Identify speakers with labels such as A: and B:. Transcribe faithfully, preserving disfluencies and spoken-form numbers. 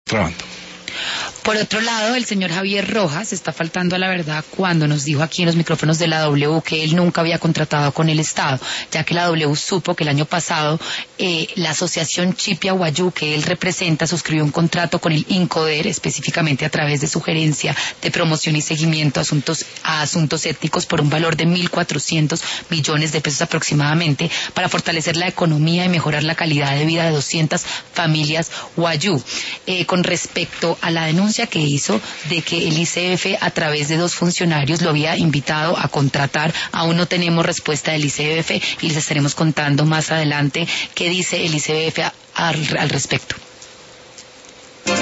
A: trabando.
B: Por otro lado, el señor Javier Rojas está faltando a la verdad cuando nos dijo aquí en los micrófonos de la W que él nunca había contratado con el Estado, ya que la W supo que el año pasado eh, la asociación Chipia Guayú, que él representa, suscribió un contrato con el INCODER, específicamente a través de su gerencia de promoción y seguimiento a asuntos, a asuntos étnicos por un valor de mil cuatrocientos millones de pesos aproximadamente, para fortalecer la economía y mejorar la calidad de vida de doscientas familias Guayú. Eh, con respecto a la denuncia que hizo de que el I C F a través de dos funcionarios lo había invitado a contratar, aún no tenemos respuesta del I C F y les estaremos contando más adelante qué dice el I C F al, al respecto.